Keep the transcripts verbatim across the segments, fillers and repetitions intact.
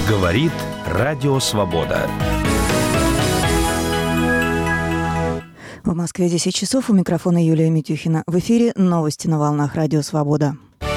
Говорит Радио Свобода. В Москве десять часов. У микрофона Юлия Митюхина. В эфире новости на волнах Радио Свобода.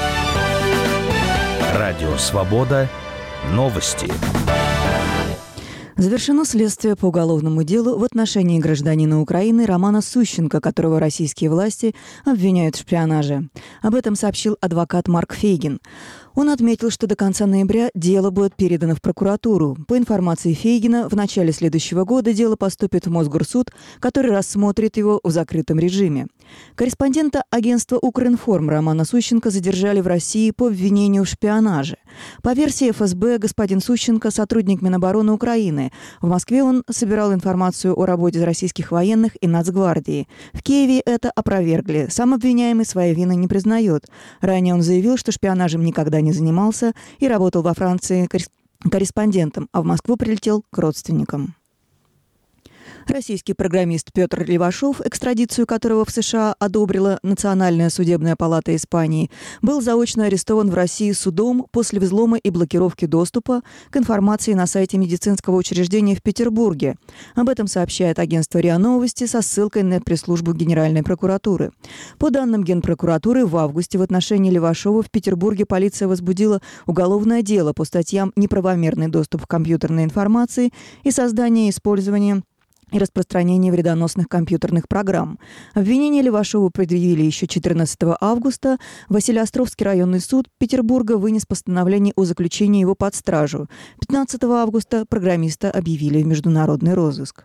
Радио Свобода. Новости. Завершено следствие по уголовному делу в отношении гражданина Украины Романа Сущенко, которого российские власти обвиняют в шпионаже. Об этом сообщил адвокат Марк Фейгин. Он отметил, что до конца ноября дело будет передано в прокуратуру. По информации Фейгина, в начале следующего года дело поступит в Мосгорсуд, который рассмотрит его в закрытом режиме. Корреспондента агентства «Укринформ» Романа Сущенко задержали в России по обвинению в шпионаже. По версии эф эс бэ, господин Сущенко – сотрудник Минобороны Украины. В Москве он собирал информацию о работе российских военных и Нацгвардии. В Киеве это опровергли. Сам обвиняемый своей вины не признает. Ранее он заявил, что шпионажем никогда не занимался и работал во Франции корреспондентом, а в Москву прилетел к родственникам. Российский программист Петр Левашов, экстрадицию которого в США одобрила Национальная судебная палата Испании, был заочно арестован в России судом после взлома и блокировки доступа к информации на сайте медицинского учреждения в Петербурге. Об этом сообщает агентство РИА Новости со ссылкой на пресс-службу Генеральной прокуратуры. По данным Генпрокуратуры, в августе в отношении Левашова в Петербурге полиция возбудила уголовное дело по статьям «Неправомерный доступ к компьютерной информации» и «Создание и использование и распространение вредоносных компьютерных программ». Обвинение Левашову предъявили еще четырнадцатого августа. Василеостровский районный суд Петербурга вынес постановление о заключении его под стражу. пятнадцатого августа программиста объявили в международный розыск.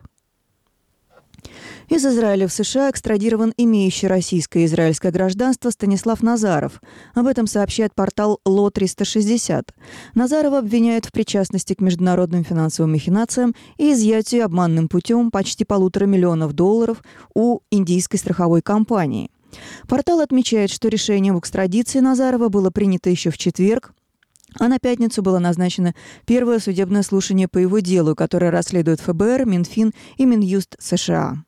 Из Израиля в США экстрадирован имеющий российское и израильское гражданство Станислав Назаров. Об этом сообщает портал эл о триста шестьдесят. Назарова обвиняют в причастности к международным финансовым махинациям и изъятию обманным путем почти полутора миллионов долларов у индийской страховой компании. Портал отмечает, что решение об экстрадиции Назарова было принято еще в четверг, а на пятницу было назначено первое судебное слушание по его делу, которое расследует эф бэ эр, Минфин и Минюст США.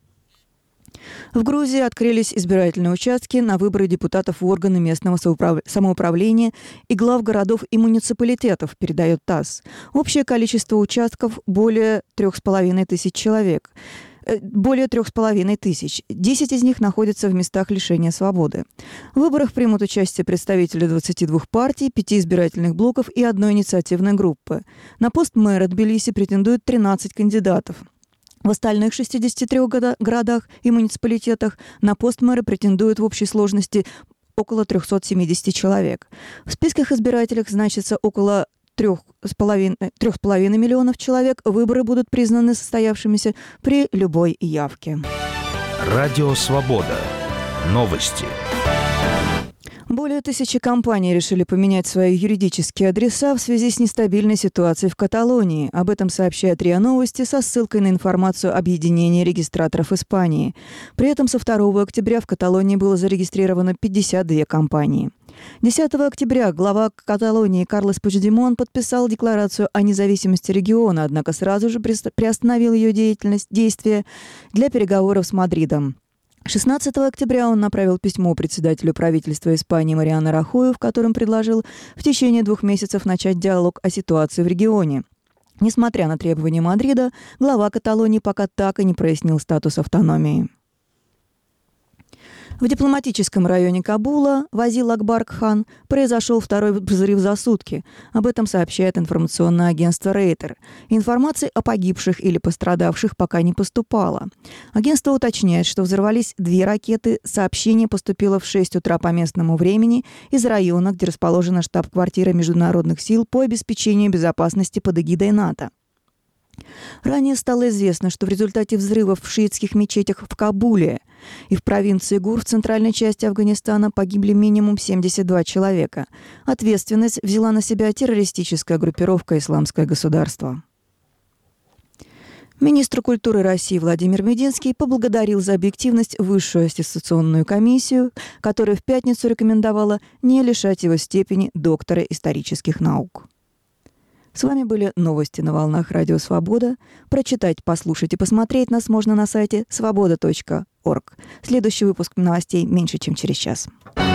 В Грузии открылись избирательные участки на выборы депутатов в органы местного самоуправления и глав городов и муниципалитетов, передает ТАСС. Общее количество участков более трех с половиной тысяч человек. Более трех с половиной тысяч. Десять из них находятся в местах лишения свободы. В выборах примут участие представители двадцати двух партий, пяти избирательных блоков и одной инициативной группы. На пост мэра Тбилиси претендуют тринадцать кандидатов. В остальных шестидесяти трёх городах и муниципалитетах на пост мэра претендуют в общей сложности около триста семьдесят человек. В списках избирателей значится около трех с половиной миллионов человек. Выборы будут признаны состоявшимися при любой явке. Радио Свобода. Новости. Более тысячи компаний решили поменять свои юридические адреса в связи с нестабильной ситуацией в Каталонии. Об этом сообщает РИА Новости со ссылкой на информацию объединения регистраторов Испании. При этом со второго октября в Каталонии было зарегистрировано пятьдесят две компании. десятого октября глава Каталонии Карлес Пучдемон подписал декларацию о независимости региона, однако сразу же приостановил ее деятельность, действия для переговоров с Мадридом. шестнадцатого октября он направил письмо председателю правительства Испании Мариано Рахою, в котором предложил в течение двух месяцев начать диалог о ситуации в регионе. Несмотря на требования Мадрида, глава Каталонии пока так и не прояснил статус автономии. В дипломатическом районе Кабула, Вазил Акбар-Кхан, произошел второй взрыв за сутки. Об этом сообщает информационное агентство Рейтер. Информации о погибших или пострадавших пока не поступало. Агентство уточняет, что взорвались две ракеты. Сообщение поступило в шесть утра по местному времени из района, где расположена штаб-квартира международных сил по обеспечению безопасности под эгидой НАТО. Ранее стало известно, что в результате взрывов в шиитских мечетях в Кабуле и в провинции Гур в центральной части Афганистана погибли минимум семьдесят два человека. Ответственность взяла на себя террористическая группировка «Исламское государство». Министр культуры России Владимир Мединский поблагодарил за объективность Высшую аттестационную комиссию, которая в пятницу рекомендовала не лишать его степени доктора исторических наук. С вами были новости на волнах Радио Свобода. Прочитать, послушать и посмотреть нас можно на сайте свобода точка орг. Следующий выпуск новостей меньше, чем через час.